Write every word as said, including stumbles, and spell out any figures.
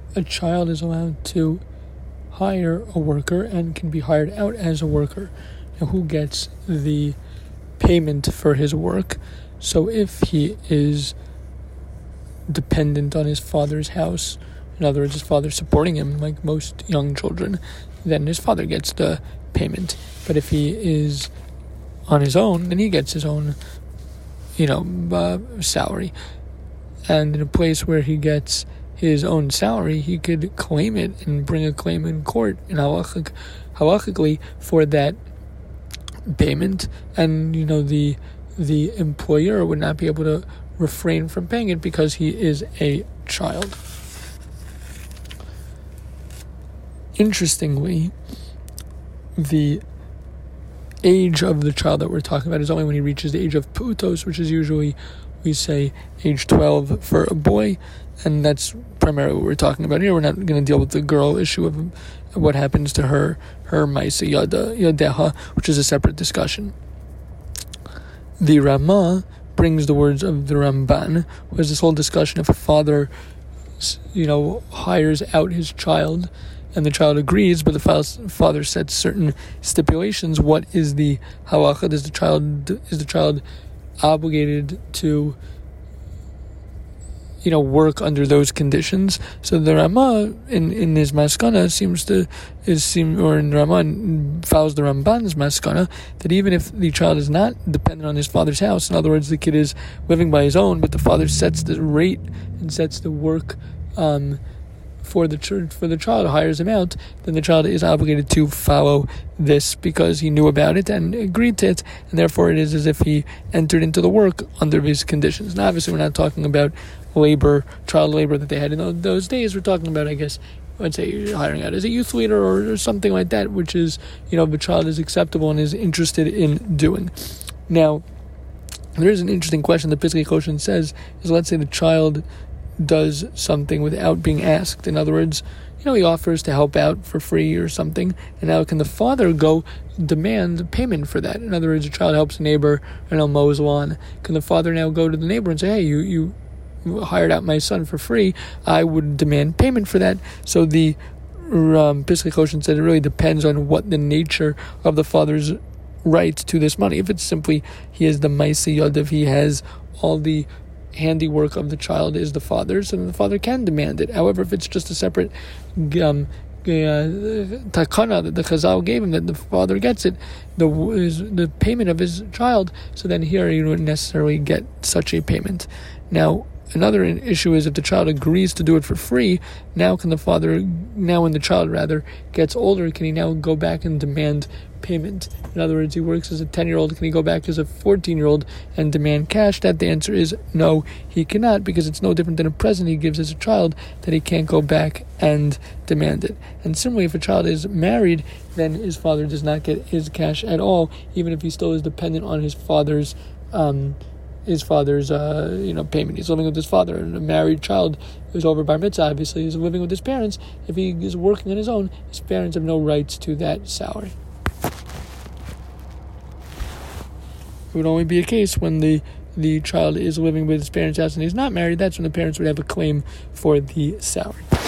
a child is allowed to hire a worker and can be hired out as a worker. Now, who gets the payment for his work? So if he is dependent on his father's house, in other words, his father supporting him like most young children, then his father gets the payment. But if he is on his own, then he gets his own, you know, uh, salary. And in a place where he gets his own salary, he could claim it and bring a claim in court, in halachic, halachically, for that payment. And, you know, the the employer would not be able to refrain from paying it because he is a child. Interestingly, the age of the child that we're talking about is only when he reaches the age of putos, which is usually, we say, age twelve for a boy, and that's primarily what we're talking about here. We're not going to deal with the girl issue of what happens to her, her Maisa Yada, Yadeha, which is a separate discussion. The Ramah brings the words of the Ramban, who has this whole discussion if a father, you know, hires out his child, and the child agrees, but the father sets certain stipulations. What is the halacha? Is the child is the child obligated to, you know, work under those conditions? So the Ramah in, in his Maskana seems to is seem or in Ramah follows the Ramban's Maskana that even if the child is not dependent on his father's house, in other words, the kid is living by his own, but the father sets the rate and sets the work um, for the ch- for the child, hires him out, then the child is obligated to follow this because he knew about it and agreed to it, and therefore it is as if he entered into the work under these conditions. Now, obviously, we're not talking about labor, child labor that they had in those days. We're talking about, I guess, let's say you're hiring out as a youth leader or, or something like that, which is, you know, the child is acceptable and is interested in doing. Now, there is an interesting question that Piskei Choshen says is, let's say the child does something without being asked. In other words, you know, he offers to help out for free or something, and now can the father go demand payment for that? In other words, a child helps a neighbor and mows lawn. Can the father now go to the neighbor and say, hey, you, you hired out my son for free, I would demand payment for that? So the um, Piskei Choshen said it really depends on what the nature of the father's right to this money. If it's simply he is the Maisa Yadav, he has all the handiwork of the child is the father's, and the father can demand it. However, if it's just a separate um, uh, takana that the Chazal gave him, that the father gets it, the is the payment of his child, so then here you don't necessarily get such a payment. Now, another issue is if the child agrees to do it for free, now can the father, now when the child rather gets older, can he now go back and demand payment? In other words, he works as a ten-year-old, can he go back as a fourteen-year-old and demand cash? That the answer is no, he cannot, because it's no different than a present he gives as a child, that he can't go back and demand it. And similarly, if a child is married, then his father does not get his cash at all, even if he still is dependent on his father's um, his father's uh, you know, payment. He's living with his father, and a married child who's over bar mitzvah, obviously, is living with his parents. If he is working on his own, his parents have no rights to that salary. It would only be a case when the the child is living with his parents' house and he's not married. That's when the parents would have a claim for the salary.